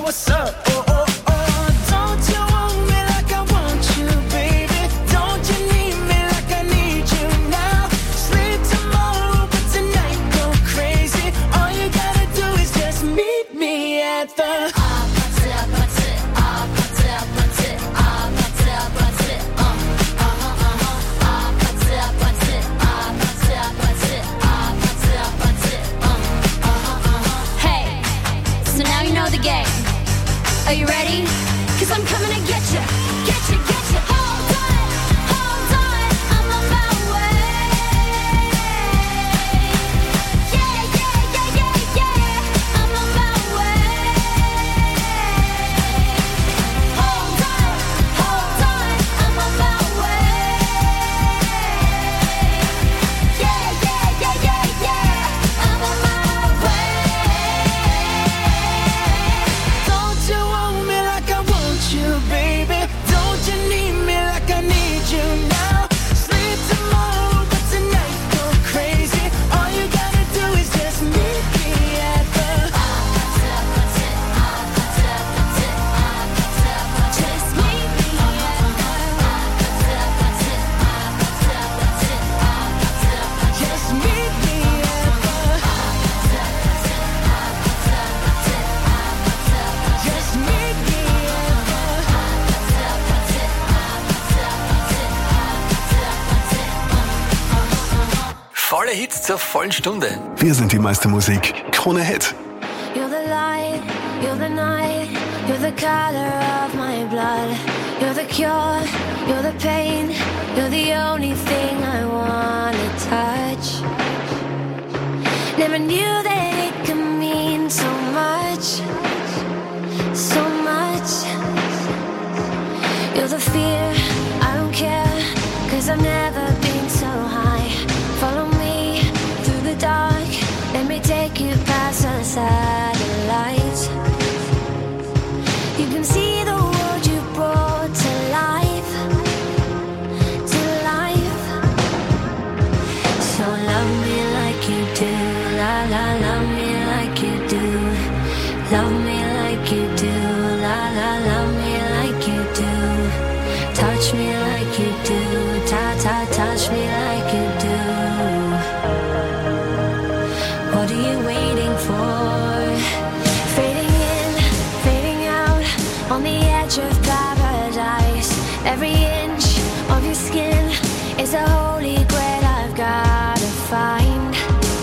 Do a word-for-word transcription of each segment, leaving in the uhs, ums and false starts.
what's up? Oh, oh, oh. Don't you want me like I want you, baby? Don't you need me like I need you now? Sleep tomorrow, but tonight go crazy. All you gotta do is just meet me at the Are you ready? Cause I'm coming to get you, get you, get you. Hold on, hold on, I'm on my way. Yeah, yeah, yeah, yeah, yeah, I'm on my way. Hold on, hold on, I'm on my way. Yeah, yeah, yeah, yeah, yeah, I'm on my way. Don't you want me like I want you, baby? Don't you need me like I need you now? Sleep tomorrow, but tonight go crazy. All you gotta do is just meet me at the just meet me at the just meet me at the just meet me Volle Hits zur vollen Stunde. Wir sind die meiste Musik. Krone Hit. You're the light, you're the night, you're the color of my blood. You're the cure, you're the pain, you're the only thing I wanna touch. Never knew that it could mean so much, so much. You're the fear, I don't care, cause I've never been so high. Follow me through the dark, let me take you past the satellites. You can see the world you brought to life, to life. So love me like you do, la la, love me like you do. Love me like you do, la la, love me like you do. Touch me like you do, ta ta, touch me like you do. What are you waiting for? Fading in, fading out, on the edge of paradise. Every inch of your skin is a holy grail I've gotta find.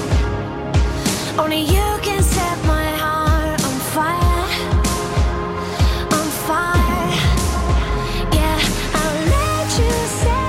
Only you can set my heart on fire, on fire. Yeah, I'll let you set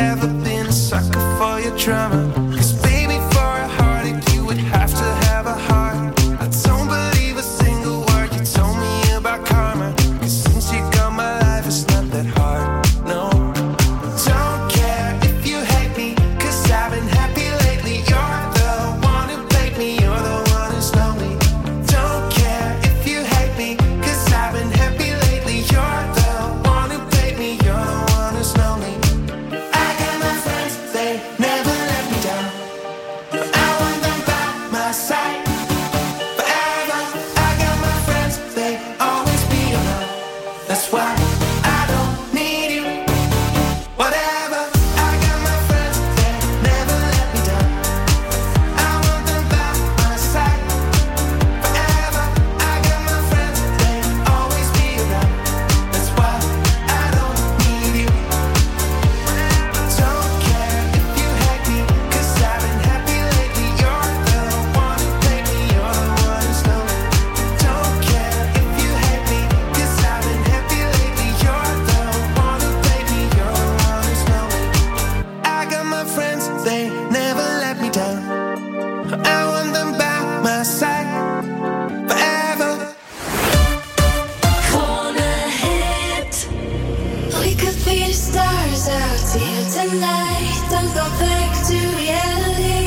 ever been a sucker for your drama. Cause baby, for a heartache, you would have to have a heart. I don't believe a single word you told me about karma. Cause since you got my life, it's not that hard, no. Don't care if you hate me, cause I've been happy lately. You're the one who played me, you're the one who's lonely. Don't care if you hate me, cause I've been happy lately. You're the one who played me, you're the one who's lonely. I got my friends, they never let me down. No, I want them by my side forever. I got my friends, they always be around. That's why I don't need you. Whatever, I got my friends, they never let me down. I want them by my side forever. I got my friends, they always be around. That's why I don't need you. Don't care if you hate me, cause I've been happy lately. You're the one who played me, you're the one who's lonely. Don't care if you hate me, cause I've been happy lately. You're the one who played me, you're the one who's lonely. I got my friends, they never let me down. I want them by my side forever. Corner hit. We could be the stars out here tonight. Don't go back to reality.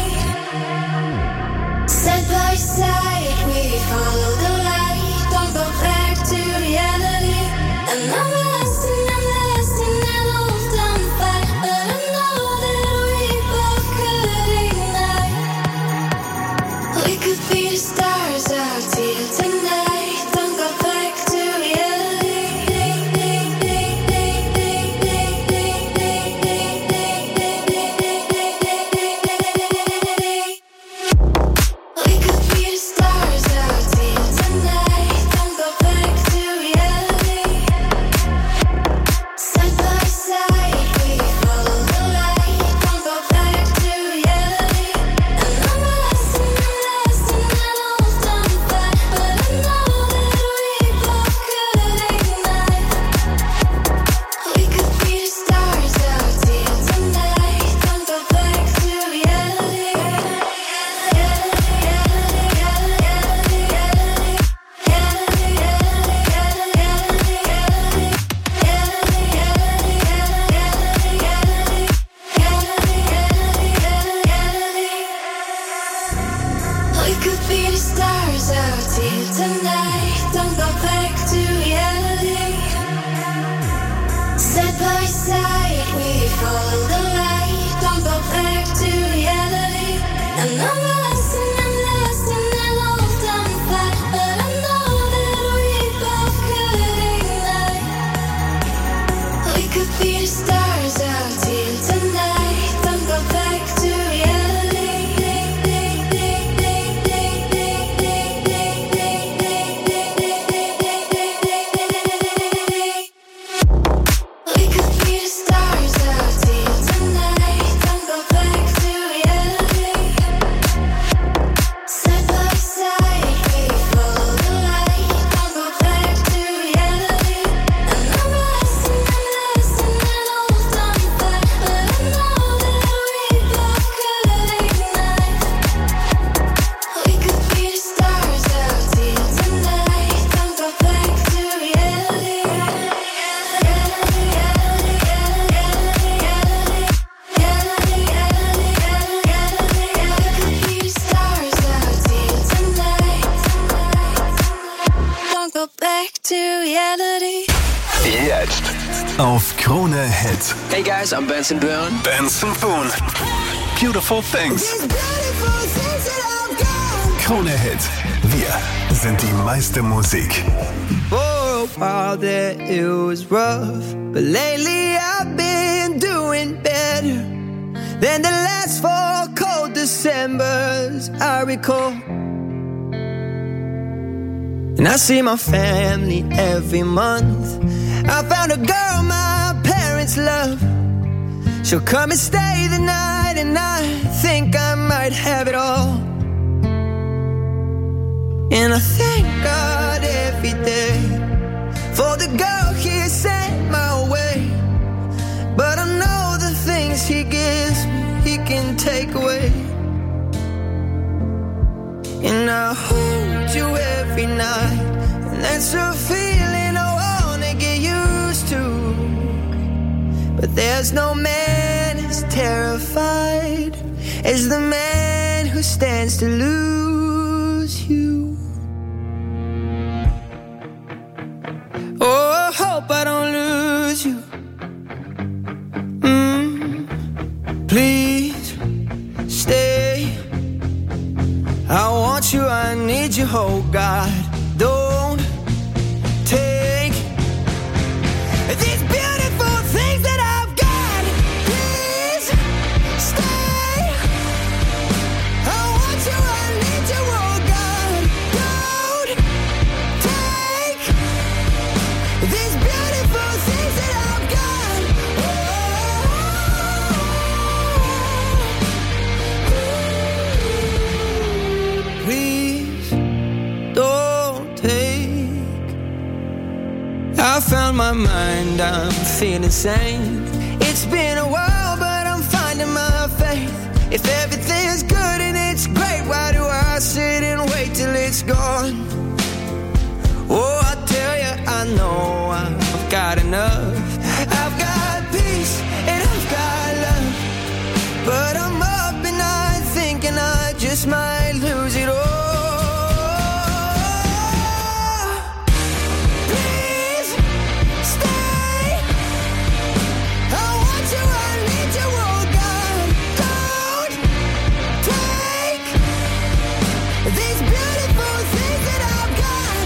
Side by side, we follow the light. Don't go back to reality. And I'm lost and I'm lost in an old on fight. But I know that we both could ignite. We could be the stars out here tonight. Don't go back to reality. We could be the stars out here tonight. Don't go back to reality. Side by side, we follow the light. Don't go back to reality. And I'm lost and I'm lost in an old on fight. But I know that we both could ignite. We could be the stars out here tonight. Don't go back to reality. We could be the stars out here tonight. Don't go back to reality. Side by side, we follow the light. Don't go back to reality. And I'm lost and I'm lost in an old on fight. But I know that we both could ignite. We could be the stars out here tonight. Don't go back to reality. We could be the stars out here tonight. Don't go back to reality. Side by side, we follow the light. Don't go back to reality. And I'm lost and I'm lost in an old on fight. But I know that we both could ignite. We could be the stars out here tonight. Don't go back to reality. Don't go back to reality. Jetzt auf Krone Hit. Hey guys, I'm Benson Boone. Benson Boone. Beautiful Things. Krone Hit. Wir sind die meiste Musik. For a while there it was rough, but lately I've been doing better than the last four cold Decembers I recall. And I see my family every month. I found a girl my parents love. She'll come and stay the night, and I think I might have it all. And I thank God every day for the girl He sent my way. But I know the things He gives me, he can take away. And I hold you every night, and that's a feeling I wanna get used to. But there's no man as terrified as the man who stands to lose you. Oh, I hope I don't lose you. Mm, please stay. I want you, I need you, oh God. Don't take these beautiful things that I've got. Please stay. I want you, I need you, oh God. Don't take these beautiful things that I've got. Oh, please don't take. I found my mind, I'm feeling sane. It's been a while, but I'm finding my faith. If everything's good and it's great, why do I sit and wait till it's gone? Oh, I tell you, I know I've got enough. I've got peace and I've got love, but I'm up at night thinking I just might lose it all. Please stay. I want you, I need you, oh God. Don't take these beautiful things that I've got.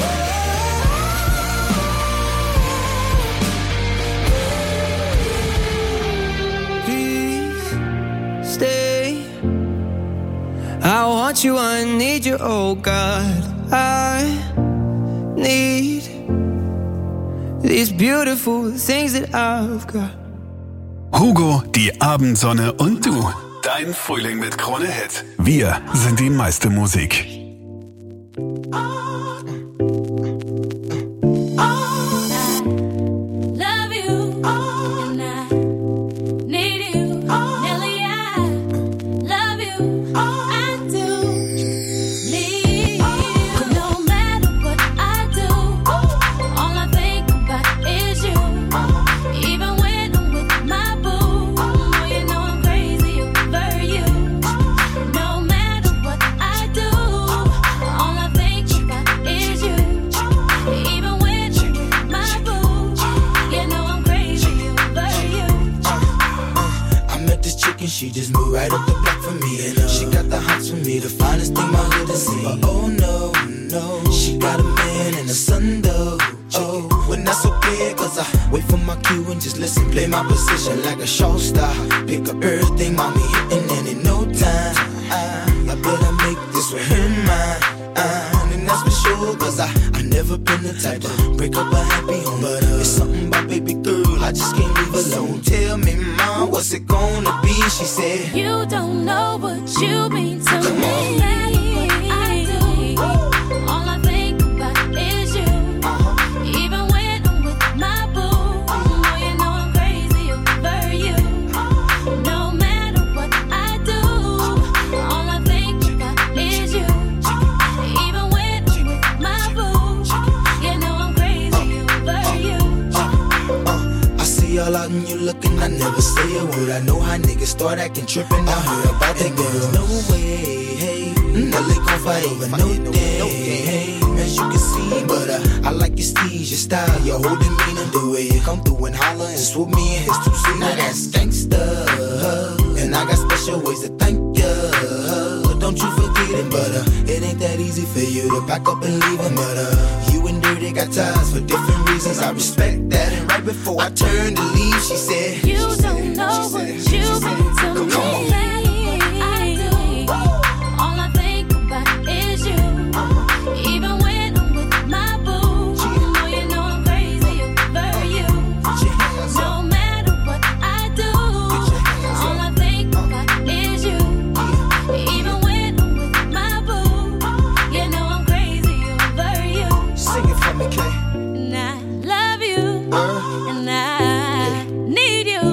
Please stay. I want you, I need you, oh God. I need these beautiful things that I've got. Hugo, die Abendsonne und du. Dein Frühling mit Krone Hit. Wir sind die meiste Musik. Love you, and I need you. Nelly, I love you, I do need you. No matter what I do, all I think about is you. Even when I'm with my boo, oh, you know I'm crazy over you. No matter what I do, all I think about is you. Even when I'm with my boo, you know I'm crazy over you. I met this chick and she just moved right up the block for me. And uh, she got the hots for me, the finest thing my hood has seen. But oh no, no, she got a man and a son though. Oh, when that's okay, cause I wait for my cue and just listen. Play my position like a show star. Pick up everything, mommy hitting, and in no time I, I better make this with him mine. Uh, and that's for sure, cause I, I never been the type to break up a happy home. But uh, it's something about baby girl, I just can't leave alone. Tell me, mom, what's it gonna be? She said, You don't know what you mean to me. No matter what I do, all I think about is you. Even when I'm with my boo, oh, you know I'm crazy over you. No matter what I do, all I think about is you. Even when I'm with my boo, you know I'm crazy over you. I see all out and you looking, I never say a word. I know how niggas start acting trippin'. I heard about that girl. No way, hey, Nelly gon' fight over no day, hey, as you can see. But uh, I like your steez, your style, your whole demeanor, the way you come through and holler and swoop me in his two seat. Now that's gangsta, and I got special ways to thank ya. Don't you forget it, but uh, it ain't that easy for you to back up and leave him. But uh, you and Dirty got ties for different reasons. I respect that. And right before I turned to leave, she said, You don't know what you mean to me. Come on. I do. All I think about is you. Even when I'm with my boo, oh, you know I'm crazy over you. No matter what I do, all I think about is you. Even when I'm with my boo, you know I'm crazy over you. Sing it for me, Kay. And I love you, and I need you.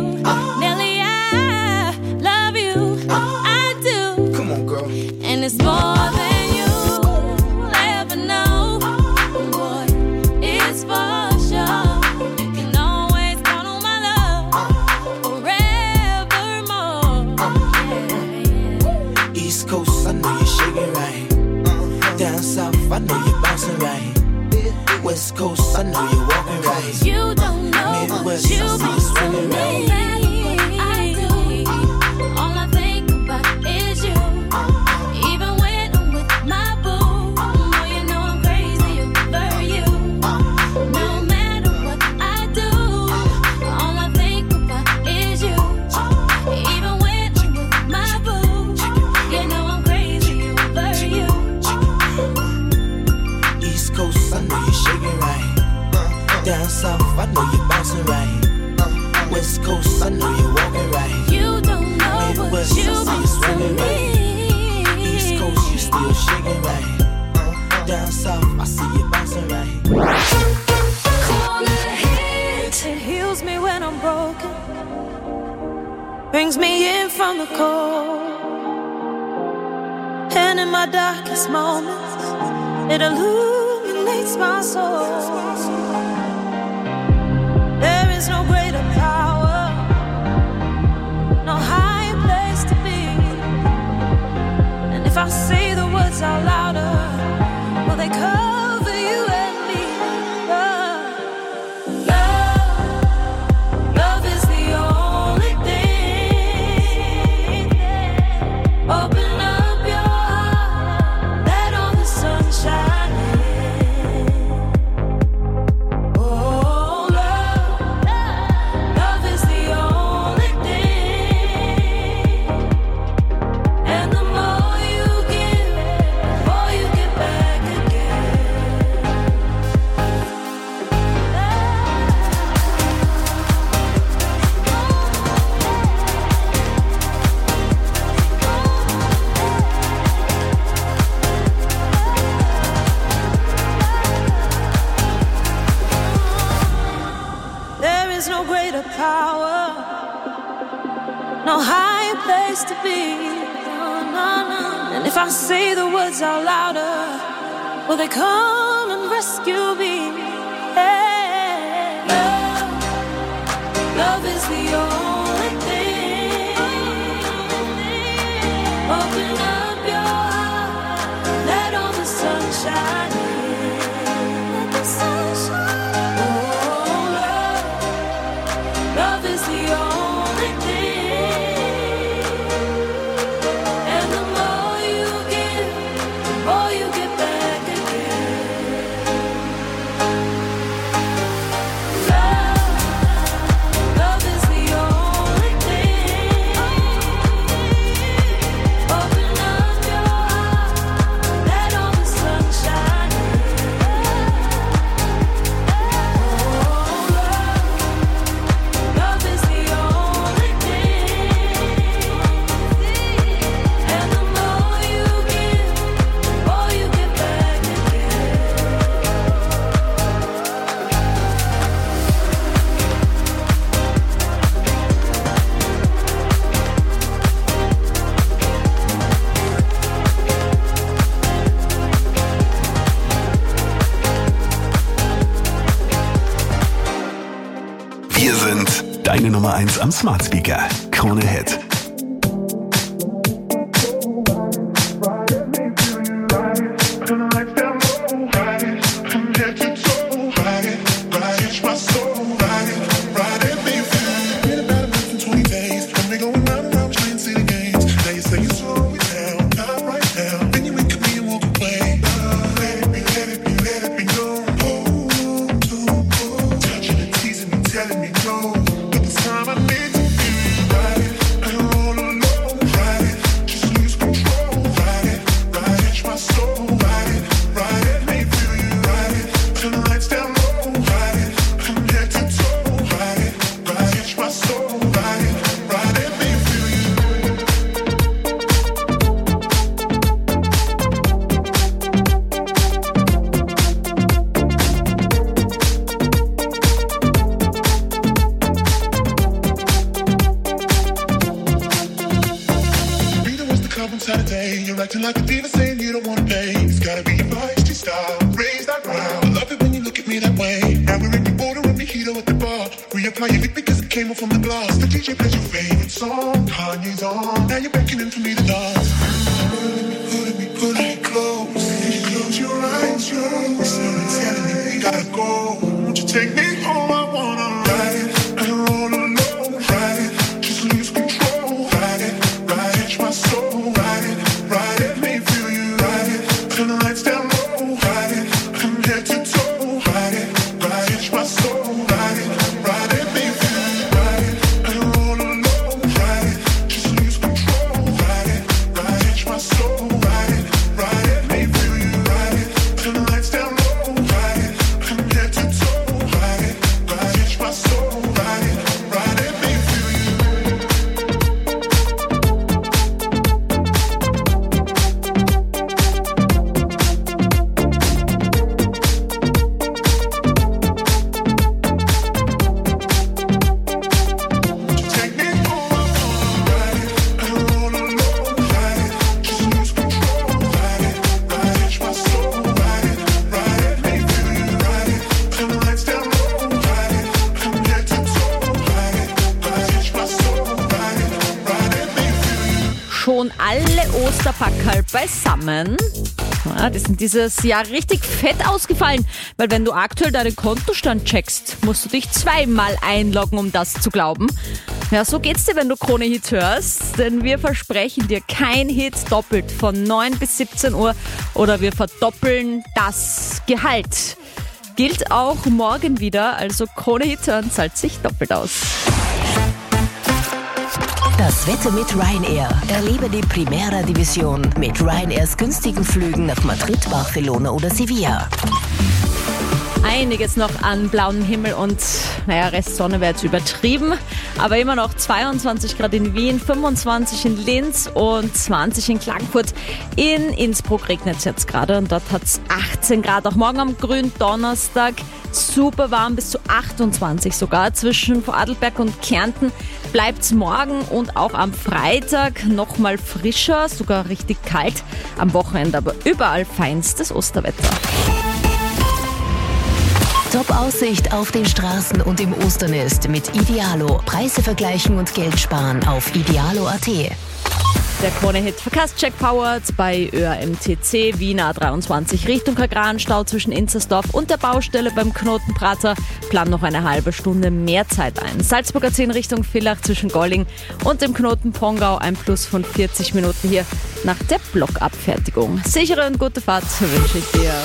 I know you're bouncing right. West Coast, I know you're walking right. You don't know Midwest, what you I see you swinging right. I do. All I think about is you. Even when I'm with my boo, oh, you know I'm crazy over you. No matter what I do, all I think about is you. Even when I'm with my boo, you know I'm crazy over you. East Coast, I know you're shaking right. Down south, I know you're bouncing right. West Coast, I know you're walking right. You don't know Midwest, what you I see you swinging right. East Coast, you still shaking right. Down south, I see you bouncing right. It heals me when I'm broken, brings me in from the cold, and in my darkest moments, it illuminates my soul. There is no greater power, no higher place to be. And if I say the words out louder, will they cover you and me? Love, love, love is the only thing. Open up your heart, let all the sunshine in. Oh, love, love is the only thing. And the more you give, the more you get back again. There is no greater power, no higher place to be. No, no, no. And if I say the words out louder, will they come and rescue me? Hey. Love, love is the only thing. Open up your heart, let all the sunshine in. Let the sunshine in. Oh, love, love is the only thing. And the more you give, the more you get back again. Love, love is the only thing. Open up your heart, let all the sunshine in. Oh, love, love is the only thing. And the more you give, the more you get back again. Wir sind deine Nummer eins am Smart Speaker. Krone Hit. Telling me no, but this time I need to be right. I don't roll alone, right? Just lose control, right? Right, catch my soul, right? Right, make me feel you, right? Turn the lights down low, right? From head to toe, right? Right, catch my soul, right? Right, make me feel you. Saturday, you're acting like a diva saying you don't wanna pay. It's gotta be your feisty style, raise that ground. I love it when you look at me that way. Now we're in the border and mojito at the bar. Reapply your lip because it came off from the glass. The D J plays your favorite song, Kanye's on. Now you're beckoning for me to dance. Pulling me, pulling me, pulling me close. Can you close your eyes? Take me home, I wanna ride it and roll alone. Ride it, just lose control. Ride it, ride it, my soul. Ride it, ride it, me feel you. Ride it, turn the lights down low. Ride it, from head to toe. Ride it, ride it, my soul. Ride it, ride it, me feel you. Ride it and roll alone. Ride it, just lose control. Ride it, ride it, my soul. Ride it, ride it, me feel you. Ride it, turn the lights down low. Ride it, from head to toe. Ride it, ride it, my soul. Ride it, ride it, me feel you. Take me home, I wanna ride it and roll alone. Ride it, just lose control. Ride it, ride it, my soul. Ride it, ride it, me feel you. Ride it, turn the lights down low. Ride it, from head to toe. Ride it, ride it, my soul. Ride it, ride it, me feel you. Schon alle Osterpackerl beisammen. Ja, die sind dieses Jahr richtig fett ausgefallen, weil wenn du aktuell deinen Kontostand checkst, musst du dich zweimal einloggen, um das zu glauben. Ja, so geht's dir, wenn du Krone Hit hörst, denn wir versprechen dir kein Hit doppelt von neun bis siebzehn Uhr oder wir verdoppeln das Gehalt. Gilt auch morgen wieder, also Krone Hit hören zahlt sich doppelt aus. Das Wetter mit Ryanair. Erlebe die Primera Division mit Ryanairs günstigen Flügen nach Madrid, Barcelona oder Sevilla. Einiges noch an blauem Himmel und, naja, Restsonne wäre jetzt übertrieben, aber immer noch zweiundzwanzig Grad in Wien, fünfundzwanzig in Linz und zwanzig in Klagenfurt. In Innsbruck regnet es jetzt gerade und dort hat es achtzehn Grad. Auch morgen am grünen Donnerstag super warm, bis zu achtundzwanzig sogar. Zwischen Vorarlberg und Kärnten bleibt es morgen und auch am Freitag nochmal frischer, sogar richtig kalt. Am Wochenende aber überall feinstes Osterwetter. Top-Aussicht auf den Straßen und im Osternest mit Idealo. Preise vergleichen und Geld sparen auf idealo punkt at. Der Krone-Hit Verkehrscheck powered bei Ö R M T C Wien A dreiundzwanzig Richtung Kagran-Stau zwischen Inzersdorf und der Baustelle beim Knotenprater. Plan noch eine halbe Stunde mehr Zeit ein. Salzburger zehn Richtung Villach zwischen Golling und dem Knoten Pongau ein Plus von vierzig Minuten hier nach der Blockabfertigung. Sichere und gute Fahrt wünsche ich dir.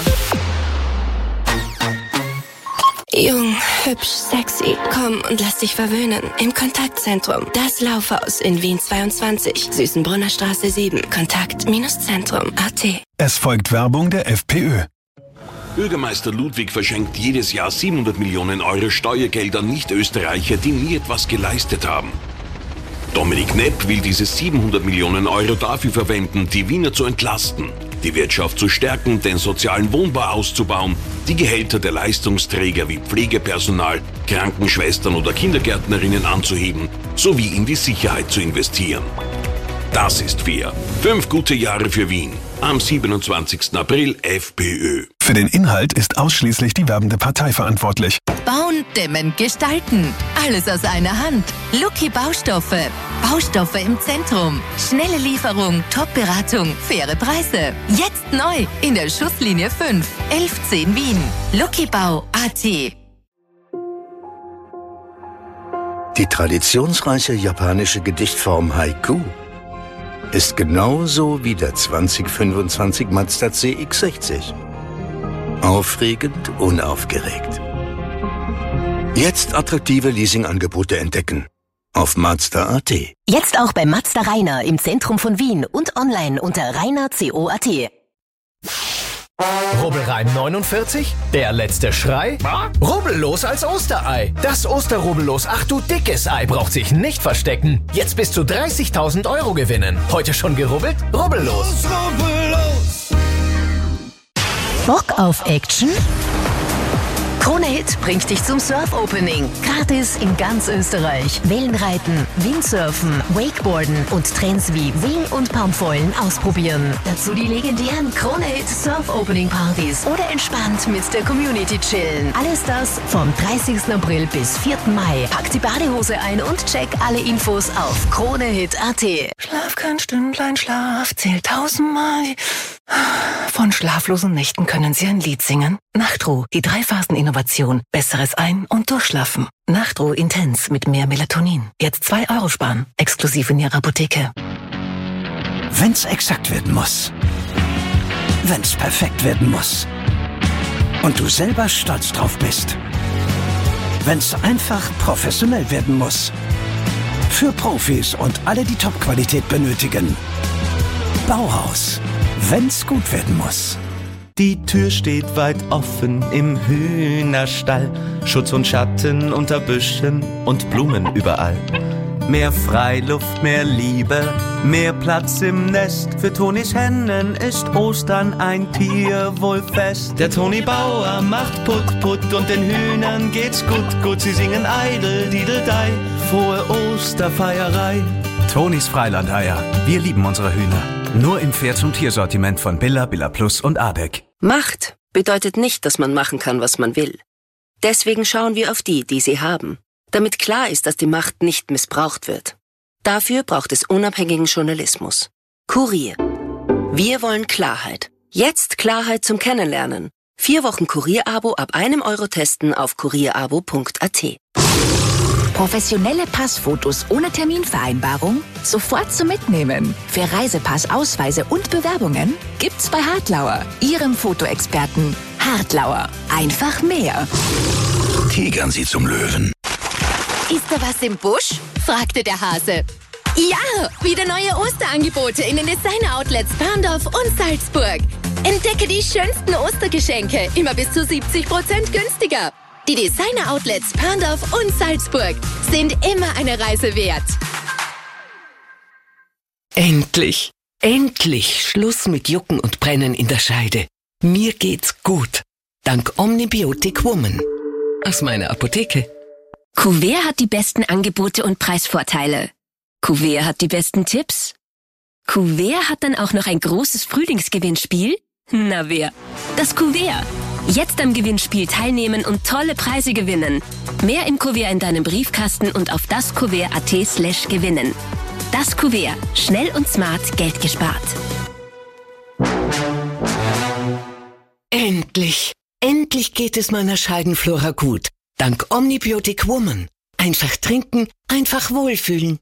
Jung, hübsch, sexy, komm und lass dich verwöhnen. Im Kontaktzentrum, das Laufhaus in Wien zweiundzwanzig, Süßenbrunner Straße sieben, Kontakt-Zentrum punkt at. Es folgt Werbung der FPÖ. Bürgermeister Ludwig verschenkt jedes Jahr siebenhundert Millionen Euro Steuergelder Nicht-Österreicher, die nie etwas geleistet haben. Dominik Nepp will diese siebenhundert Millionen Euro dafür verwenden, die Wiener zu entlasten, die Wirtschaft zu stärken, den sozialen Wohnbau auszubauen, die Gehälter der Leistungsträger wie Pflegepersonal, Krankenschwestern oder Kindergärtnerinnen anzuheben, sowie in die Sicherheit zu investieren. Das ist fair. Fünf gute Jahre für Wien. Am siebenundzwanzigsten April FPÖ. Für den Inhalt ist ausschließlich die werbende Partei verantwortlich. Bauen, dämmen, gestalten. Alles aus einer Hand. Lucky Baustoffe. Baustoffe im Zentrum. Schnelle Lieferung, Top-Beratung, faire Preise. Jetzt neu in der Schusslinie fünf, elf zehn Wien. luckybau punkt at. Die traditionsreiche japanische Gedichtform Haiku ist genauso wie der zwanzig fünfundzwanzig Mazda C X sechzig. Aufregend, unaufgeregt. Jetzt attraktive Leasingangebote entdecken. Auf Mazda punkt at. Jetzt auch bei Mazda Rainer im Zentrum von Wien und online unter rainer punkt co punkt at. Rubbelreim neunundvierzig? Der letzte Schrei? Rubbellos als Osterei. Das Osterrubbellos, ach du dickes Ei, braucht sich nicht verstecken. Jetzt bis zu dreißigtausend Euro gewinnen. Heute schon gerubbelt? Rubbellos. Rubbellos. Bock auf Action? Krone Hit bringt dich zum Surf-Opening. Gratis in ganz Österreich. Wellenreiten, Windsurfen, Wakeboarden und Trends wie Wing- und Palmfoilen ausprobieren. Dazu die legendären Krone Hit Surf-Opening-Partys oder entspannt mit der Community chillen. Alles das vom dreißigsten April bis vierten Mai. Pack die Badehose ein und check alle Infos auf krone hit punkt at. Schlaf kein Stündlein Schlaf, zähl tausendmal. von schlaflosen Nächten können Sie ein Lied singen? Nachtruhe, die Drei-Phasen-Innovation. Besseres Ein- und Durchschlafen. Nachtruhe Intens mit mehr Melatonin. Jetzt zwei Euro sparen. Exklusiv in Ihrer Apotheke. Wenn's exakt werden muss. Wenn's perfekt werden muss. Und du selber stolz drauf bist. Wenn's einfach professionell werden muss. Für Profis und alle, die Top-Qualität benötigen. Bauhaus. Wenn's gut werden muss. Die Tür steht weit offen im Hühnerstall. Schutz und Schatten unter Büschen und Blumen überall. Mehr Freiluft, mehr Liebe, mehr Platz im Nest. Für Tonis Hennen ist Ostern ein Tierwohlfest. Der Toni Bauer macht Putt, Putt und den Hühnern geht's gut, gut. Sie singen Eidel, Dideldei, frohe Osterfeierei. Tonis Freilandeier. Wir lieben unsere Hühner. Nur im Pferd- und Tiersortiment von Billa, Billa Plus und Abeck. Macht bedeutet nicht, dass man machen kann, was man will. Deswegen schauen wir auf die, die sie haben. Damit klar ist, dass die Macht nicht missbraucht wird. Dafür braucht es unabhängigen Journalismus. Kurier. Wir wollen Klarheit. Jetzt Klarheit zum Kennenlernen. Vier Wochen Kurier-Abo ab einem Euro testen auf kurierabo punkt a t. Professionelle Passfotos ohne Terminvereinbarung? Sofort zum Mitnehmen. Für Reisepass, Ausweise und Bewerbungen gibt's bei Hartlauer, Ihrem Fotoexperten. Hartlauer. Einfach mehr. Tigern Sie zum Löwen. Ist da was im Busch? Fragte der Hase. Ja, wieder neue Osterangebote in den Designer-Outlets Parndorf und Salzburg. Entdecke die schönsten Ostergeschenke, immer bis zu siebzig Prozent günstiger. Die Designer-Outlets Parndorf und Salzburg sind immer eine Reise wert. Endlich, endlich Schluss mit Jucken und Brennen in der Scheide. Mir geht's gut. Dank Omnibiotic Woman. Aus meiner Apotheke. Kuvert hat die besten Angebote und Preisvorteile. Kuvert hat die besten Tipps. Kuvert hat dann auch noch ein großes Frühlingsgewinnspiel? Na wer? Das Kuvert. Jetzt am Gewinnspiel teilnehmen und tolle Preise gewinnen. Mehr im Kuvert in deinem Briefkasten und auf daskuvert.at slash gewinnen. Das Kuvert. Schnell und smart Geld gespart. Endlich, endlich geht es meiner Scheidenflora gut. Dank Omnibiotic Woman. Einfach trinken, einfach wohlfühlen.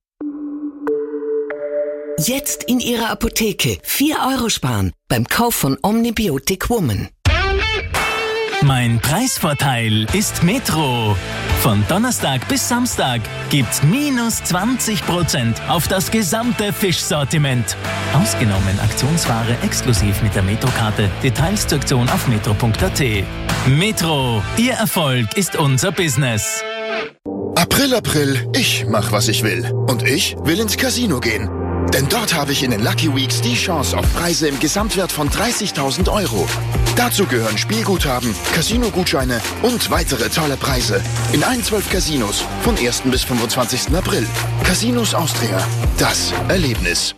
Jetzt in Ihrer Apotheke vier Euro sparen beim Kauf von Omnibiotic Woman. Mein Preisvorteil ist Metro. Von Donnerstag bis Samstag gibt's minus zwanzig Prozent auf das gesamte Fischsortiment. Ausgenommen Aktionsware exklusiv mit der Metro-Karte. Details zur Aktion auf metro punkt a t. Metro, Ihr Erfolg ist unser Business. April, April, ich mach, was ich will. Und ich will ins Casino gehen. Denn dort habe ich in den Lucky Weeks die Chance auf Preise im Gesamtwert von dreißigtausend Euro. Dazu gehören Spielguthaben, Casino-Gutscheine und weitere tolle Preise. In allen zwölf Casinos vom ersten bis fünfundzwanzigsten April. Casinos Austria. Das Erlebnis.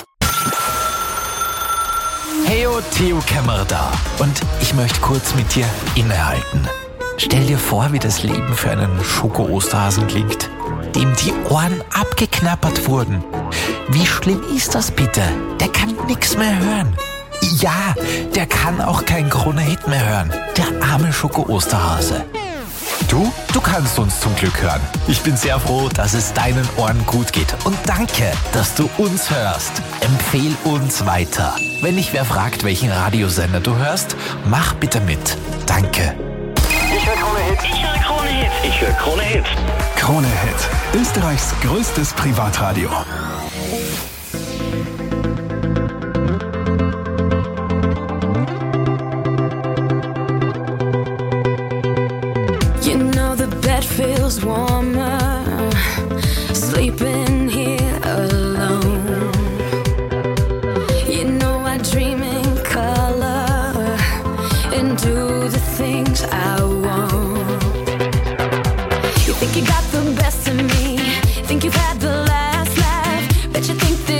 Heyo, Theo Kämmerer da. Und ich möchte kurz mit dir innehalten. Stell dir vor, wie das Leben für einen Schoko-Osterhasen klingt, dem die Ohren abgeknappert wurden. Wie schlimm ist das bitte? Der kann nichts mehr hören. Ja, der kann auch kein Krone-Hit mehr hören. Der arme Schoko-Osterhase. Du, du kannst uns zum Glück hören. Ich bin sehr froh, dass es deinen Ohren gut geht. Und danke, dass du uns hörst. Empfehl uns weiter. Wenn dich wer fragt, welchen Radiosender du hörst, mach bitte mit. Danke. Ich höre Krone Hit. Ich höre Krone Hit. Ich höre Krone Hit. Krone Hit. Österreichs größtes Privatradio. You know the bed feels warmer, sleeping here alone. You know I dream in color and do the things I want. You think you got the best of me, think you've had the last laugh, bet you think that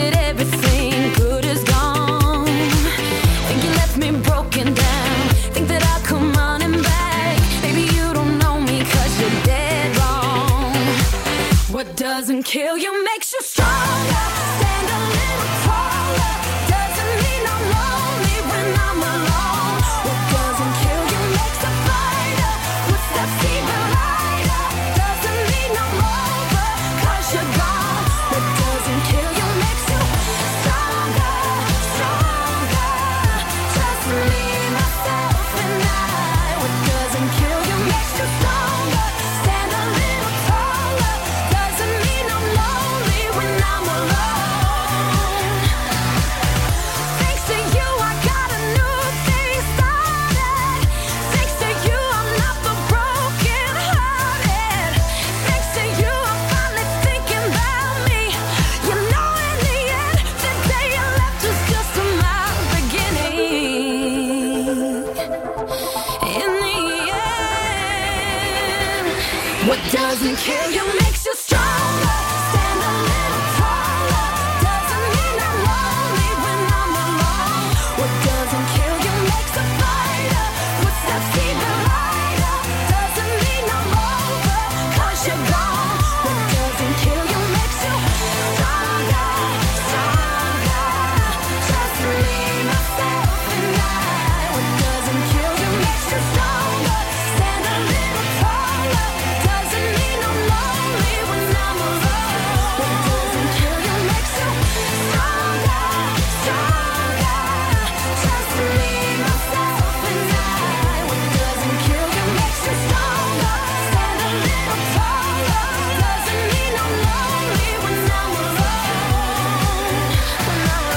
What doesn't kill you makes you stronger. Stand a little taller. Doesn't mean I'm lonely when I'm alone. What doesn't kill you makes a fighter. Footsteps even lighter. Doesn't mean I'm over, 'cause you're gone. What doesn't kill you makes you stronger, stronger. Just me, myself, and I. What doesn't kill you makes you stronger. Stand a little taller. Doesn't mean I'm lonely when I'm alone. What doesn't kill you makes you stronger, stronger. Just me, myself, and I. What doesn't kill you makes you stronger. Stand a little taller. Doesn't mean I'm lonely when I'm alone. When I'm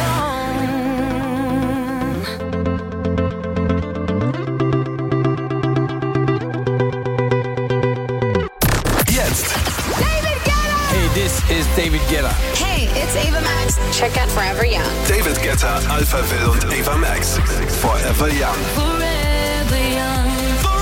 Jetzt Hey, this is David Guetta. Hey, it's Ava Max. Check out Forever Young. David Guetta, Alpha Will und Ava Max. Forever Young. forever young.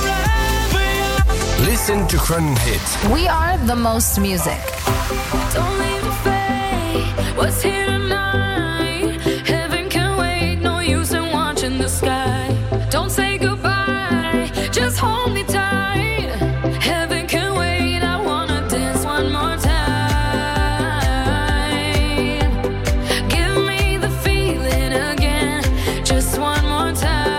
Listen to Krone Hit. We are the most music. Don't leave a fade. What's here tonight? Heaven can wait. No use in watching the sky. Don't say goodbye. Just hold me tight. Heaven can wait. I wanna dance one more time. Give me the feeling again. Just one more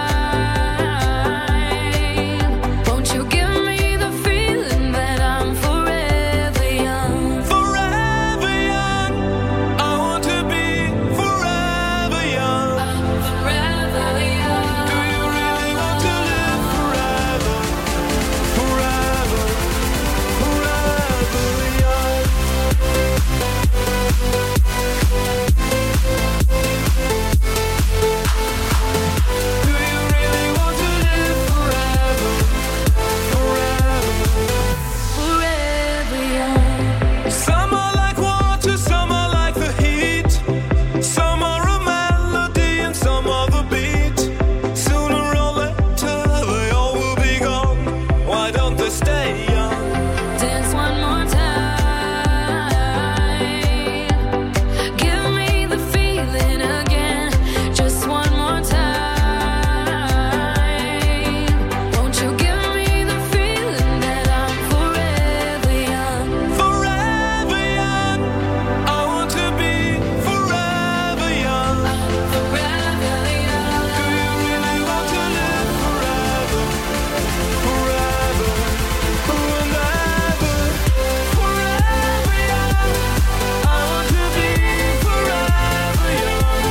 time. Won't you give me the feeling that I'm forever young? Forever young. I want to be forever young. Forever young. Do you really want to live forever? Forever, forever young. Do you really want to live forever? Forever. Forever young. Some are like water, some are like the heat. Some are a melody and some are the beat. Sooner or later they all will be gone. Why don't they stay young? Dance one more time. Give me the feeling again. Just one more time. Won't you give me the feeling that I'm forever young? Forever young. I want to be forever young. Forever young. Do you really want to live forever? Forever, forever, forever young. I want to be forever young.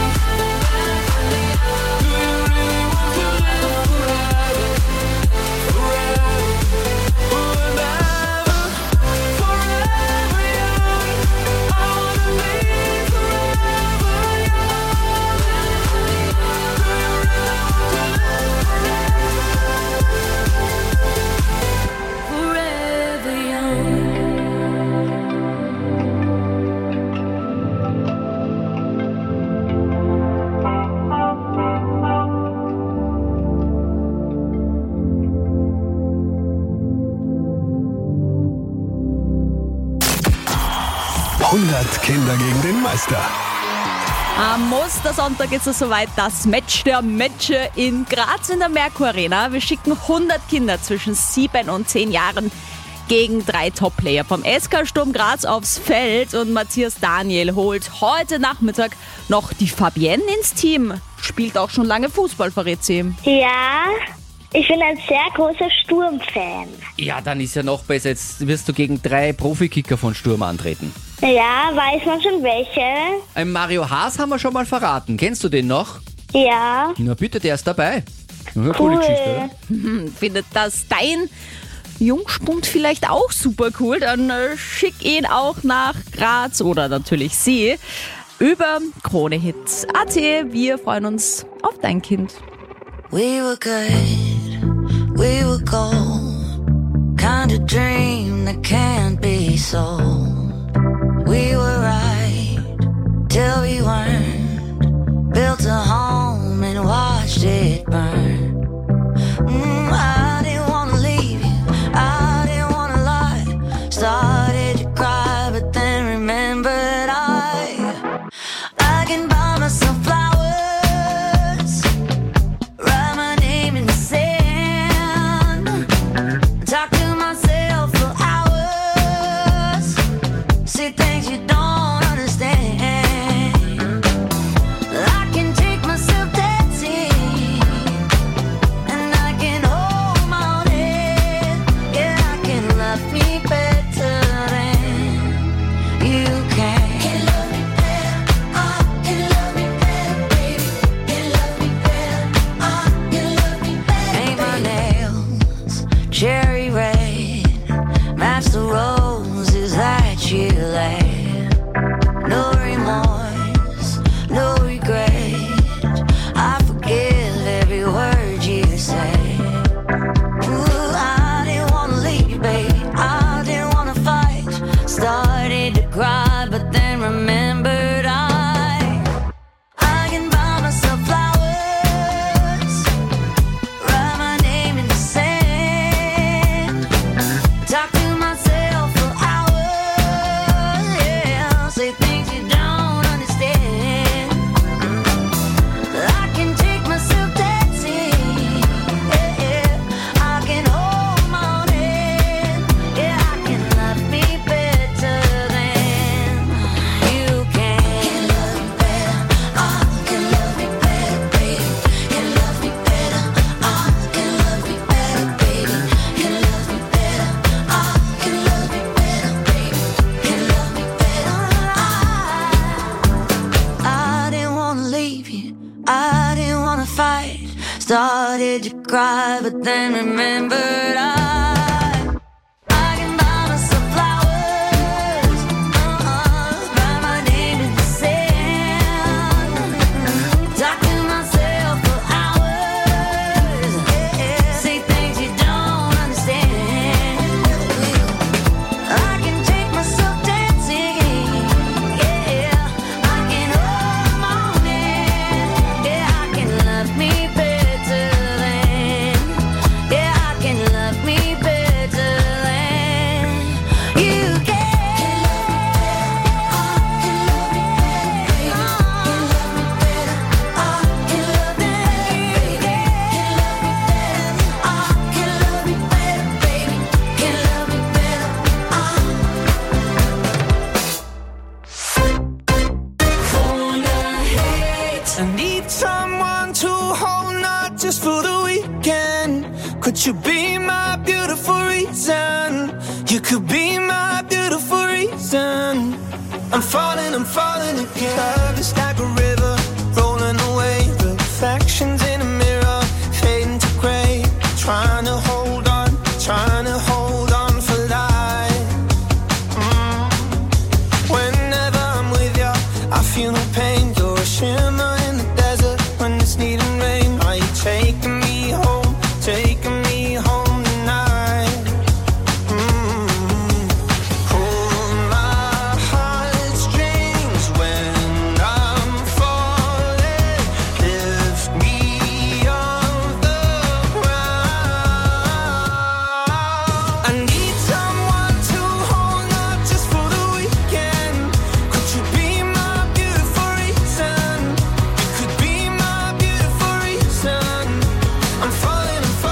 Do you really want to live forever? Forever, forever, forever young. I want to be forever Forever young. hundert Kinder gegen den Meister. Am Ostersonntag ist es soweit, das Match der Matches in Graz in der Merkur Arena. Wir schicken hundert Kinder zwischen sieben und zehn Jahren gegen drei Top-Player vom S K Sturm Graz aufs Feld. Und Matthias Daniel holt heute Nachmittag noch die Fabienne ins Team. Spielt auch schon lange Fußball, verrät sie. Ja, ich bin ein sehr großer Sturm-Fan. Ja, dann ist ja noch besser. Jetzt wirst du gegen drei Profikicker von Sturm antreten. Ja, weiß man schon welche? Ein Mario Haas haben wir schon mal verraten. Kennst du den noch? Ja. Na bitte, der ist dabei. Ja, Cool. coole Geschichte, oder? Findet das dein Jungspund vielleicht auch super cool? Dann äh, schick ihn auch nach Graz oder natürlich sie über Krone Hits Punkt at. Wir freuen uns auf dein Kind. We were good, we were gold, kind of dream that can't be sold. We were right till we weren't, built a home and watched it burn. Mm, I didn't wanna leave you, I didn't wanna lie, Started to cry, but then remembered I, I can buy myself flowers, uh-uh, write my name in the sand, talk to myself for hours, yeah, say things you don't understand. I can take myself dancing, yeah, I can hold my hand, yeah, I can love me better. Could you be my beautiful reason? You could be my beautiful reason. I'm falling, I'm falling again. Love is like a river, rolling away. Reflections in a mirror, fading to gray. Trying to hold on, trying to hold on for life. mm. Whenever I'm with you, I feel no pain. You're a shimmer in the desert when it's needing rain. Are you taking me home? Taking me home tonight. mm. Hold my heartstrings when I'm falling. Lift me off the ground. I need someone to hold, not just for the weekend. Could you be my beautiful reason? You could be my beautiful reason. I'm falling.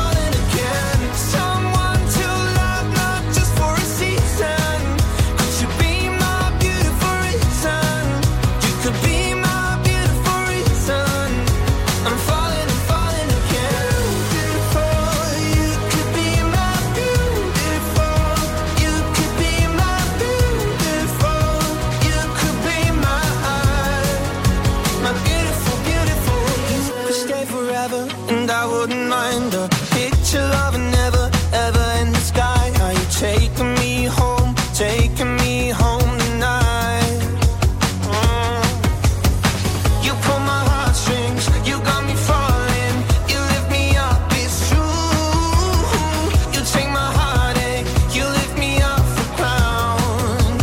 And I wouldn't mind a picture of a never, ever in the sky. Are you taking me home, taking me home tonight? mm. You pull my heartstrings, you got me falling. You lift me up, it's true. You take my heartache, you lift me off the ground.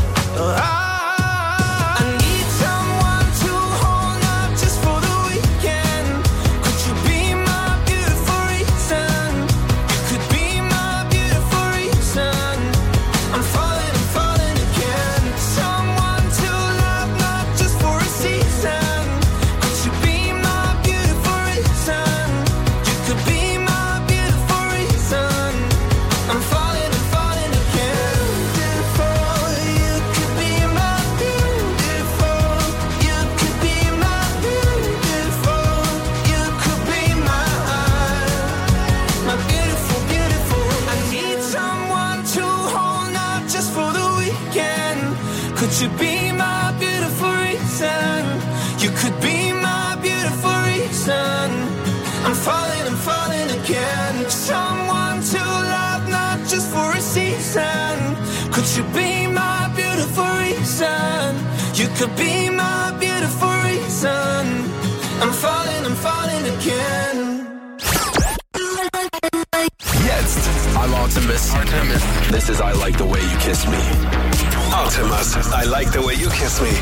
I, I need someone to hold, not just for the weekend. Could you be my beautiful reason? You could be my beautiful reason. I'm falling, I'm falling again. Someone to love, not just for a season. Could you be my beautiful reason? You could be my beautiful reason. I'm falling, I'm falling again. Beautiful, you could be my beautiful. You could be my beautiful. You could be my, my beautiful, beautiful. I need someone to hold, not just for the weekend. Could you be my beautiful reason? You could be my beautiful reason. I'm falling, I'm falling again. Someone to love, not just for a season. Could you be my beautiful reason? You could be my beautiful reason. I'm falling, I'm falling again. Jetzt I'm Artemis. Artemis. This is I Like the Way You Kiss Me. Artemis, I Like the Way You Kiss Me.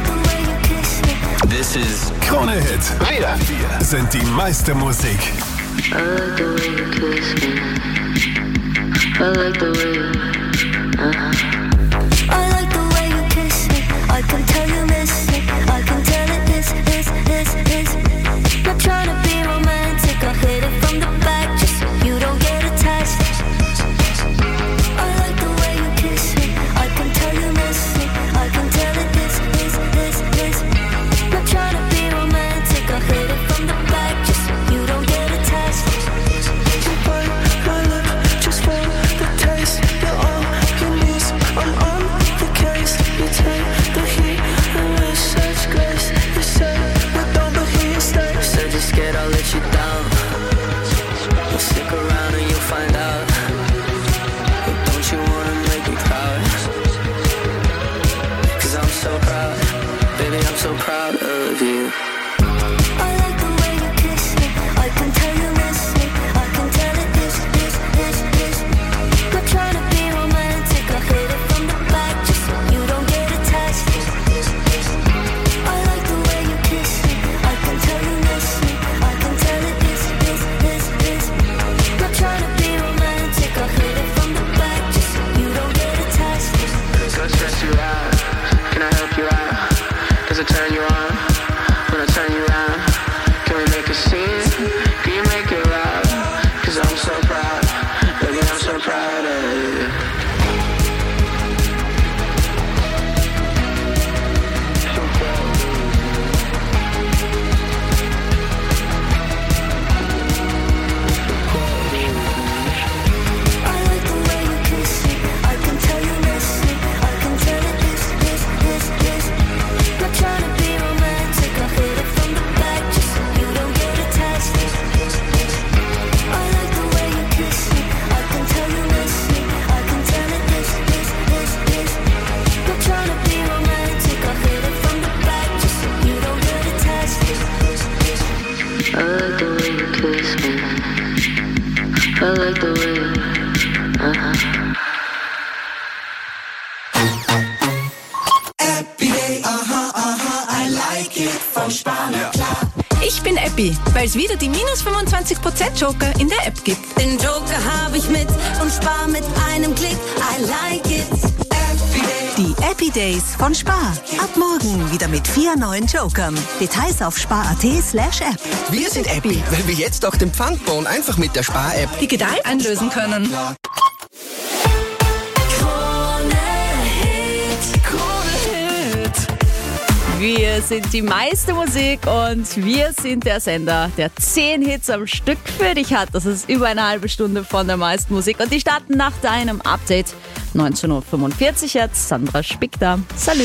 This is Krone Hit. Wir. Wir sind die meiste Musik. I like the way you kiss me. I like the way you, uh-huh. I like the way you kiss me. I can tell you miss me. I can tell it is, is, is, is. Not trying to be romantic. I hit it from the back just so you don't get attached. I like the way you kiss me. I can tell you miss me. I can tell it is, is, is, is. Not trying to be romantic. I hit it from the back just so you don't get attached. You bite my lip just for the taste. You're all you need. I'm love you. I like the way you kiss me. I can tell you miss me. I can tell it this, this, this, this. Not trying to be romantic. I hit it from the back just so you don't get attached. I like the way you kiss me. I can tell you miss me. I can tell it this, this, this, this. Not trying to be romantic. I hit it from the back just so you don't get attached. So stress you out. Can I help you out? Does it turn you on? When I turn you around, can we make a scene? Can you make it loud? Cause I'm so proud, baby, I'm so proud of you. I like the way you kiss me. I can tell you miss me. I can tell it this, this, this, this. Not trying to be romantic. I hit it from the back just so you don't get attached. I like the way you kiss me. I can tell you miss me. I can tell it this, this, this, this. Not trying to be romantic. I hit it from the back just so you don't get attached. I like the way you kiss me. I like the way you, uh-huh. Ich bin Epi, weil es wieder die minus fünfundzwanzig Prozent Joker in der App gibt. Den Joker habe ich mit und spar mit einem Klick. I like it. Die Epi Days von Spar. Ab morgen wieder mit vier neuen Jokern. Details auf spar.at slash app. Wir sind Epi, weil wir jetzt auch den Pfandbon einfach mit der Spar-App digital einlösen können. Wir sind die meiste Musik und wir sind der Sender, der zehn Hits am Stück für dich hat. Das ist über eine halbe Stunde von der meisten Musik und die starten nach deinem Update. neunzehn Uhr fünfundvierzig jetzt, Sandra Spick da. Salü.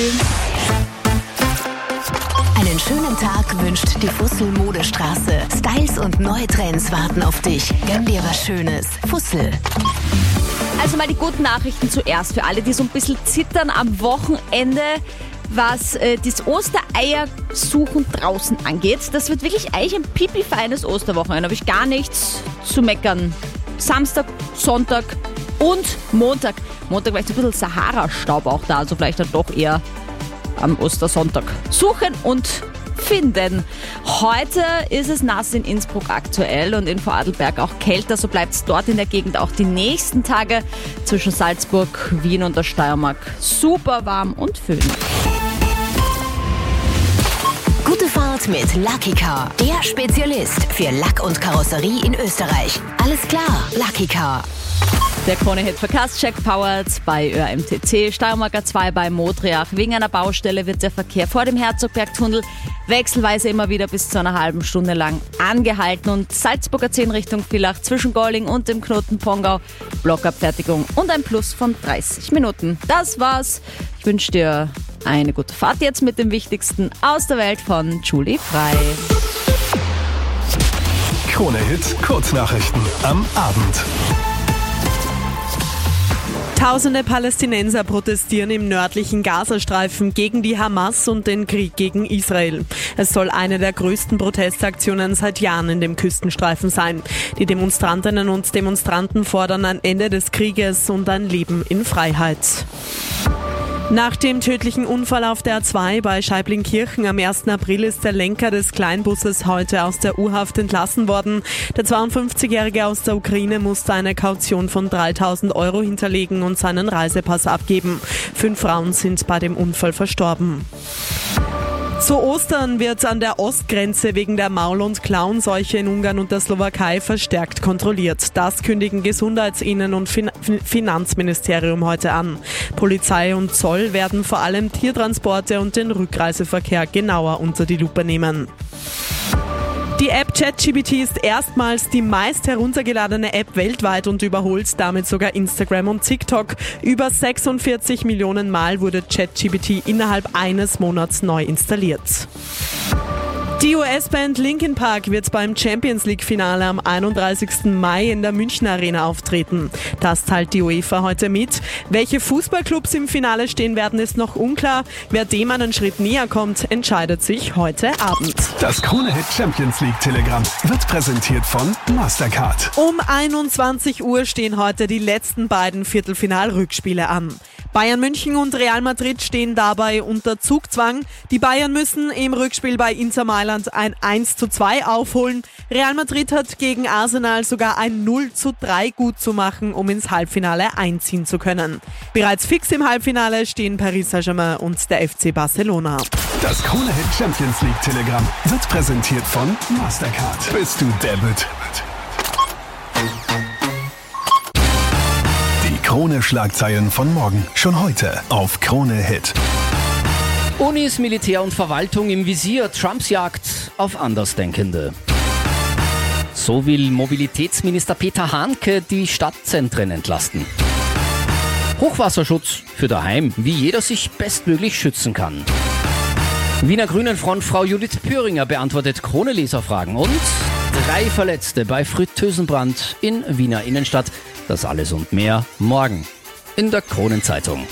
Einen schönen Tag wünscht die Fussel Modestraße. Styles und neue Trends warten auf dich. Gönn dir was Schönes. Fussel. Also mal die guten Nachrichten zuerst für alle, die so ein bisschen zittern am Wochenende, was äh, das Ostereiersuchen draußen angeht. Das wird wirklich eigentlich ein pipi-feines Osterwochenende. Habe ich gar nichts zu meckern. Samstag, Sonntag und Montag. Montag vielleicht ein bisschen Sahara-Staub auch da, also vielleicht dann doch eher am Ostersonntag. Suchen und finden. Heute ist es nass in Innsbruck aktuell und in Vorarlberg auch kälter. So bleibt es dort in der Gegend auch die nächsten Tage zwischen Salzburg, Wien und der Steiermark super warm und föhnig. Gute Fahrt mit Lucky Car. Der Spezialist für Lack und Karosserie in Österreich. Alles klar, Lucky Car. Der Krone-Hit Verkehrscheck powered bei Ö R M T C, Steiermark A zwei bei Modriach. Wegen einer Baustelle wird der Verkehr vor dem Herzogbergtunnel wechselweise immer wieder bis zu einer halben Stunde lang angehalten. Und Salzburg A zehn Richtung Villach zwischen Golling und dem Knoten Pongau. Blockabfertigung und ein Plus von dreißig Minuten. Das war's. Ich wünsche dir eine gute Fahrt jetzt mit dem Wichtigsten aus der Welt von Julie Frei. Krone-Hit Kurznachrichten am Abend. Tausende Palästinenser protestieren im nördlichen Gazastreifen gegen die Hamas und den Krieg gegen Israel. Es soll eine der größten Protestaktionen seit Jahren in dem Küstenstreifen sein. Die Demonstrantinnen und Demonstranten fordern ein Ende des Krieges und ein Leben in Freiheit. Nach dem tödlichen Unfall auf der A zwei bei Scheiblingkirchen am ersten April ist der Lenker des Kleinbusses heute aus der U-Haft entlassen worden. Der zweiundfünfzigjährige aus der Ukraine musste eine Kaution von dreitausend Euro hinterlegen und seinen Reisepass abgeben. Fünf Frauen sind bei dem Unfall verstorben. Zu Ostern wird an der Ostgrenze wegen der Maul- und Klauenseuche in Ungarn und der Slowakei verstärkt kontrolliert. Das kündigen Gesundheits-, Innen- und fin- Finanzministerium heute an. Polizei und Zoll werden vor allem Tiertransporte und den Rückreiseverkehr genauer unter die Lupe nehmen. Die App ChatGPT ist erstmals die meist heruntergeladene App weltweit und überholt damit sogar Instagram und TikTok. Über sechsundvierzig Millionen Mal wurde ChatGPT innerhalb eines Monats neu installiert. Die U S-Band Linkin Park wird beim Champions-League-Finale am einunddreißigsten Mai in der Münchner Arena auftreten. Das teilt die UEFA heute mit. Welche Fußballclubs im Finale stehen werden, ist noch unklar. Wer dem einen Schritt näher kommt, entscheidet sich heute Abend. Das Krone-Hit Champions League Telegramm wird präsentiert von Mastercard. Um einundzwanzig Uhr stehen heute die letzten beiden Viertelfinal-Rückspiele an. Bayern München und Real Madrid stehen dabei unter Zugzwang. Die Bayern müssen im Rückspiel bei Inter Mailand ein eins zu zwei aufholen. Real Madrid hat gegen Arsenal sogar ein null zu drei gut zu machen, um ins Halbfinale einziehen zu können. Bereits fix im Halbfinale stehen Paris Saint-Germain und der F C Barcelona. Das Krone-Hit Champions League Telegramm wird präsentiert von Mastercard. Bist du deppert? Krone-Schlagzeilen von morgen. Schon heute auf Krone Hit. Unis, Militär und Verwaltung im Visier. Trumps Jagd auf Andersdenkende. So will Mobilitätsminister Peter Hanke die Stadtzentren entlasten. Hochwasserschutz für daheim, wie jeder sich bestmöglich schützen kann. Wiener Grünen-Frontfrau Judith Püringer beantwortet Krone-Leserfragen. Und drei Verletzte bei Fritteusenbrand in Wiener Innenstadt. Das alles und mehr morgen in der Kronenzeitung.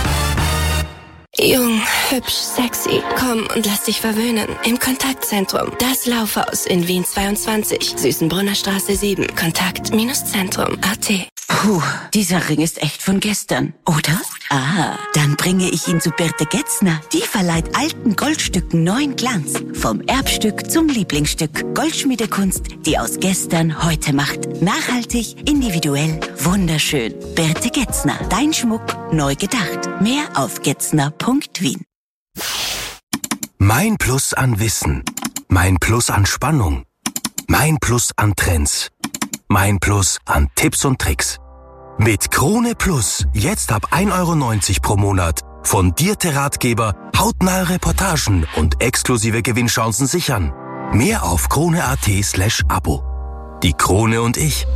Jung, hübsch, sexy. Komm und lass dich verwöhnen. Im Kontaktzentrum. Das Laufhaus in Wien zweiundzwanzig. Süßenbrunner Straße sieben. Kontakt Zentrum Punkt a t. Puh, dieser Ring ist echt von gestern, oder? Ah, dann bringe ich ihn zu Birte Getzner. Die verleiht alten Goldstücken neuen Glanz. Vom Erbstück zum Lieblingsstück. Goldschmiedekunst, die aus gestern heute macht. Nachhaltig, individuell, wunderschön. Birte Getzner, dein Schmuck, neu gedacht. Mehr auf getzner punkt wien. Mein Plus an Wissen. Mein Plus an Spannung. Mein Plus an Trends. Mein Plus an Tipps und Tricks. Mit Krone Plus jetzt ab ein Euro neunzig pro Monat. Fundierte Ratgeber, hautnahe Reportagen und exklusive Gewinnchancen sichern. Mehr auf krone.at slash Abo. Die Krone und ich.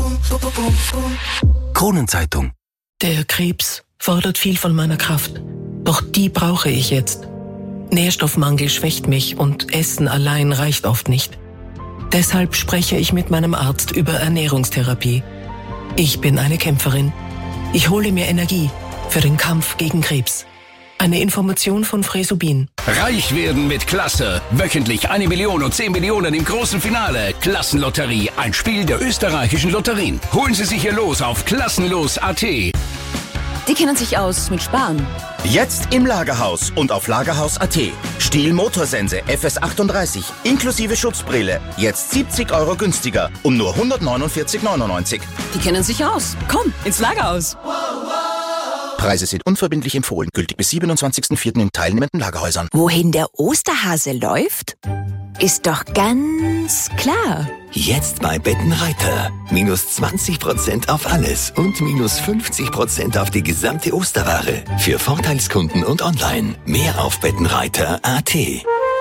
Kronenzeitung. Der Krebs fordert viel von meiner Kraft. Doch die brauche ich jetzt. Nährstoffmangel schwächt mich und Essen allein reicht oft nicht. Deshalb spreche ich mit meinem Arzt über Ernährungstherapie. Ich bin eine Kämpferin. Ich hole mir Energie für den Kampf gegen Krebs. Eine Information von Fresubin. Reich werden mit Klasse. Wöchentlich eine Million und zehn Millionen im großen Finale. Klassenlotterie, ein Spiel der österreichischen Lotterien. Holen Sie sich hier los auf klassenlos punkt a t. Die kennen sich aus mit Sparen. Jetzt im Lagerhaus und auf lagerhaus punkt a t. Stihl Motorsense F S achtunddreißig inklusive Schutzbrille. Jetzt siebzig Euro günstiger um nur hundertneunundvierzig neunundneunzig. Die kennen sich aus. Komm, ins Lagerhaus. Preise sind unverbindlich empfohlen. Gültig bis siebenundzwanzigsten vierten in teilnehmenden Lagerhäusern. Wohin der Osterhase läuft, ist doch ganz klar. Jetzt bei Bettenreiter. Minus zwanzig Prozent auf alles und minus fünfzig Prozent auf die gesamte Osterware. Für Vorteilskunden und online. Mehr auf bettenreiter punkt a t.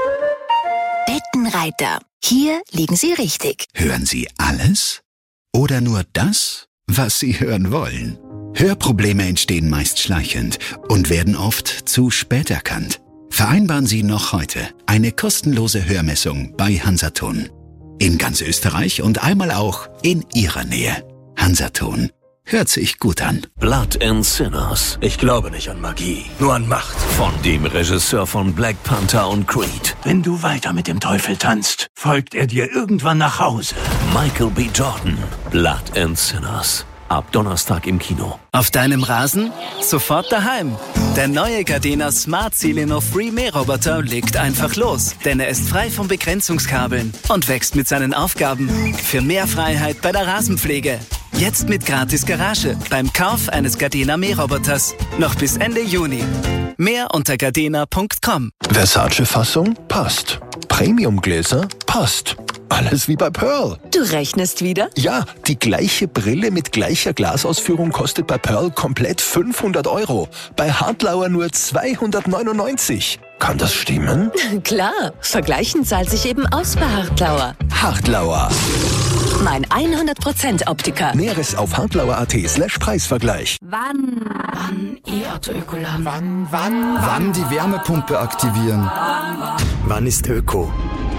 Bettenreiter. Hier liegen Sie richtig. Hören Sie alles? Oder nur das, was Sie hören wollen? Hörprobleme entstehen meist schleichend und werden oft zu spät erkannt. Vereinbaren Sie noch heute eine kostenlose Hörmessung bei Hansaton. In ganz Österreich und einmal auch in Ihrer Nähe. Hansaton. Hört sich gut an. Blood and Sinners. Ich glaube nicht an Magie, nur an Macht. Von dem Regisseur von Black Panther und Creed. Wenn du weiter mit dem Teufel tanzt, folgt er dir irgendwann nach Hause. Michael B. Jordan. Blood and Sinners. Ab Donnerstag im Kino. Auf deinem Rasen? Sofort daheim. Der neue Gardena Smart Celeno Free Mähroboter legt einfach los, denn er ist frei von Begrenzungskabeln und wächst mit seinen Aufgaben für mehr Freiheit bei der Rasenpflege. Jetzt mit gratis Garage beim Kauf eines Gardena Mähroboters. Noch bis Ende Juni. Mehr unter gardena punkt com. Versace-Fassung? Passt. Premium-Gläser? Passt. Alles wie bei Pearl. Du rechnest wieder? Ja, die gleiche Brille mit gleicher Glasausführung kostet bei Pearl komplett fünfhundert Euro. Bei Hartlauer nur zweihundertneunundneunzig. Kann das stimmen? Klar, vergleichen zahlt sich eben aus bei Hartlauer. Hartlauer. Mein hundert Prozent Optiker. Näheres auf hartlauer punkt a t slash Preisvergleich. Wann? Wann E-Auto Ökoladen? Wann, wann? Wann die Wärmepumpe aktivieren? Wann ist Öko?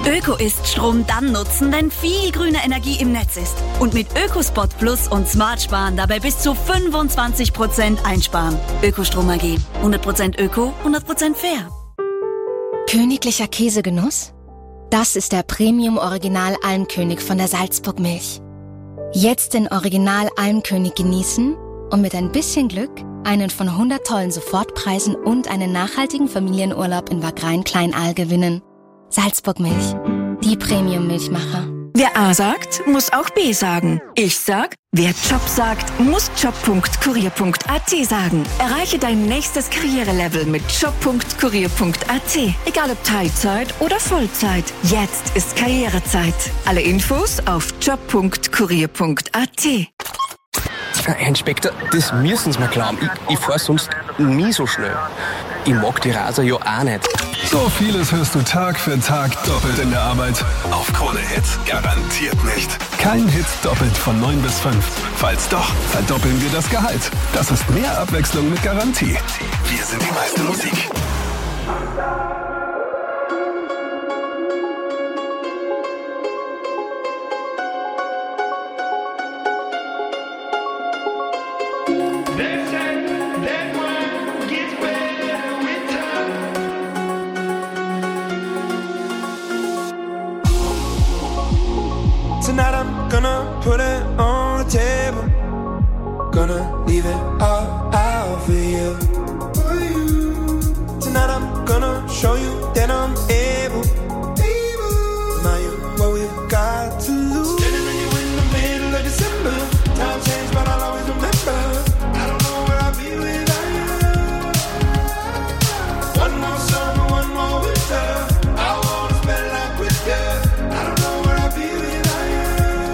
Öko ist Strom dann nutzen, wenn viel grüne Energie im Netz ist. Und mit Ökospot Plus und Smart Sparen dabei bis zu fünfundzwanzig Prozent einsparen. Ökostrom A G. hundert Prozent Öko, hundert Prozent fair. Königlicher Käsegenuss? Das ist der Premium Original Almkönig von der Salzburg Milch. Jetzt den Original Almkönig genießen und mit ein bisschen Glück einen von hundert tollen Sofortpreisen und einen nachhaltigen Familienurlaub in Wagrain-Kleinaal gewinnen. Salzburg Milch, die Premium-Milchmacher. Wer A sagt, muss auch B sagen. Ich sag, wer Job sagt, muss job punkt kurier punkt a t sagen. Erreiche dein nächstes Karrierelevel mit job punkt kurier punkt a t. Egal ob Teilzeit oder Vollzeit. Jetzt ist Karrierezeit. Alle Infos auf job punkt kurier punkt a t. Herr Inspektor, das müssen Sie mir glauben. Ich, ich fahr sonst nie so schnell. Ich mag die Raser ja auch nicht. So vieles hörst du Tag für Tag doppelt in der Arbeit. Auf Krone Hit garantiert nicht. Kein Hit doppelt von neun bis fünf. Falls doch, verdoppeln wir das Gehalt. Das ist mehr Abwechslung mit Garantie. Wir sind die meiste Musik. Tonight I'm gonna put it on the table. Gonna leave it all out for you. Tonight I'm gonna show you that I'm able. Remind you what we've got to lose. Standing on you in the middle of December. Time changed, but I'll always remember. I don't know where I'll be without you. One more summer, one more winter. I wanna spend life with you. I don't know where I'll be without you.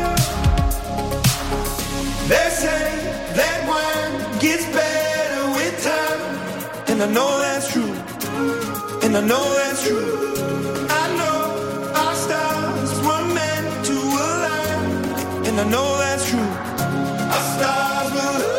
They say that wine gets better with time, and I know that's true, and I know that's true. I know our stars were meant to align, and I know that's true. Our stars will align.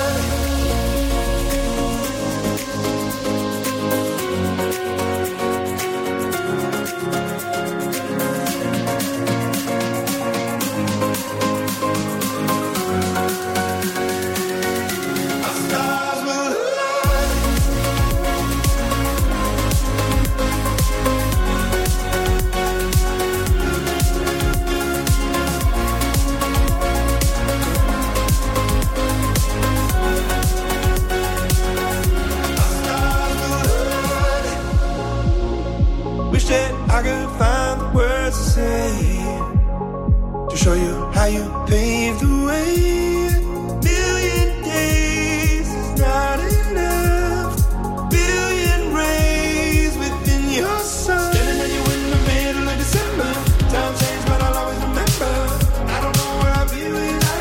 Wish that I could find the words to say to show you how you paved the way. Billion days is not enough. Billion rays within your sun. Standing on you in the middle of December. Time changed, but I'll always remember. I don't know where I'll be without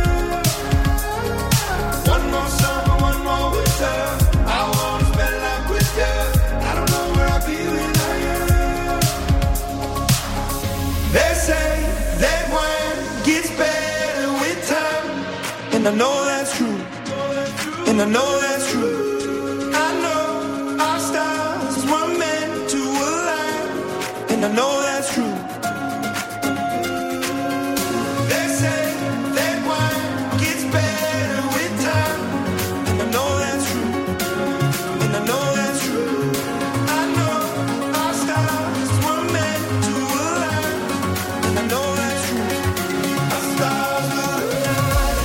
you. One more summer, one more winter. I wanna spend life with you. I don't know where I'll be without you. They say that wine gets better with time, and I know that's true, and I know that's true. I know our stars were meant to align, and I know that's true. They say that wine gets better with time, and I know that's true, and I know that's true. I know our stars were meant to align, and I know that's true. Our stars will align.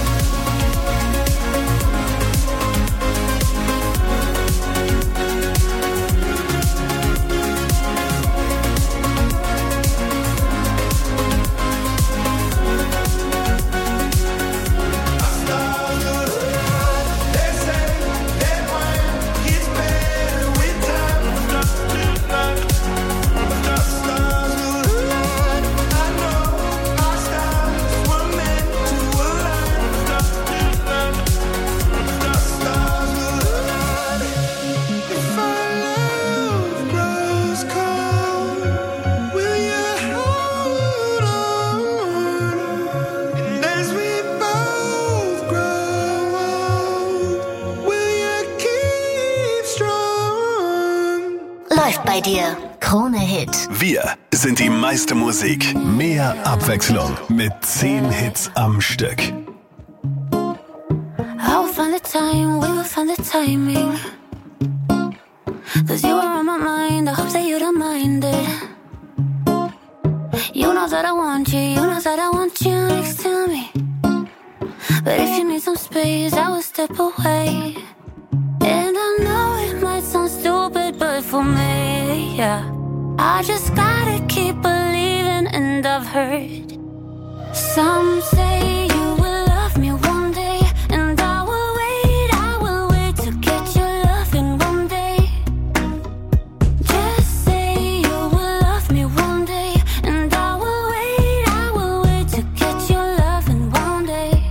Our stars will align. They say that wine gets better with time. Our stars will align. I know our stars were meant to align. Our stars will align. If our love grows cold, will you hold on? And as we both grow old, will you keep strong? Läuft bei dir. Krone Hit. Wir sind die meiste Musik. Mehr Abwechslung mit zehn Hits am Stück. I will find the time, we will find the timing. Cause you are on my mind, I hope that you don't mind it. You know that I want you, you know that I want you next to me. But if you need some space, I will step away. And I know it might sound stupid, but for me, yeah, I just gotta keep believing. And I've heard some say you will love me one day, and I will wait, I will wait to get your loving one day. Just say you will love me one day, and I will wait, I will wait to get your loving one day.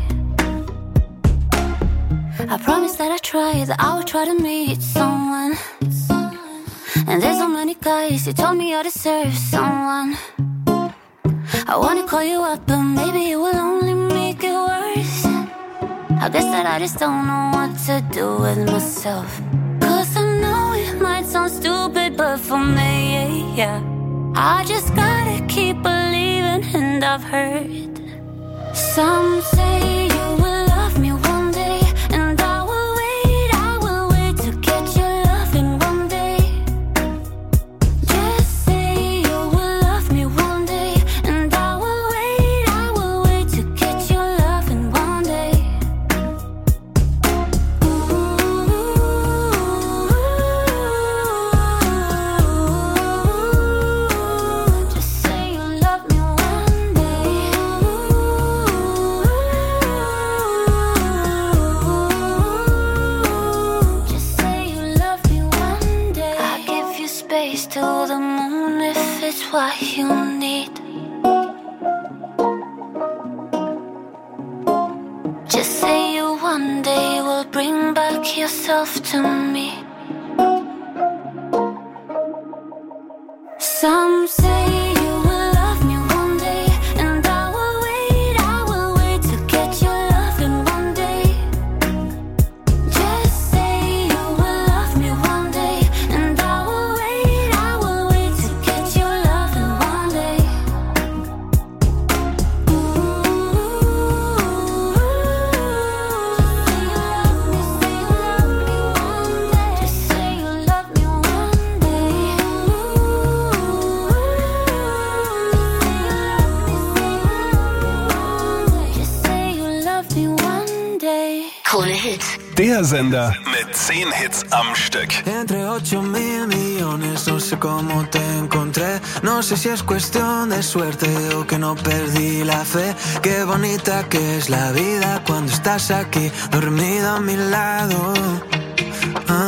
I promise that I try, that I will try to meet someone. And there's so many guys, you told me I deserve someone. I wanna call you up, but maybe it will only make it worse. I guess that I just don't know what to do with myself. Cause I know it might sound stupid, but for me, yeah, I just gotta keep believing. And I've heard some say you will love me one day, and I will wait, I will wait to get your loving one day. Just say you will love me one day, and I will wait, I will wait to get your loving one day. Just say you love me one day. Just say you love me one day. I give you space to the moon if it's what you need. Just say you one day will bring back yourself to me. Some say you will love me one day, and I will wait, I will wait to get your loving one day. Just say you will love me one day, and I will wait, I will wait to get your loving one day. Just say you love me one day. Just say you love me one day. Krone Hit. Der Sender mit zehn Hits am Stück. Entre ocho mil millones, no sé cómo te encontré. No sé si es cuestión de suerte o que no perdí la fe. Qué bonita que es la vida cuando estás aquí, dormido a mi lado. Ah.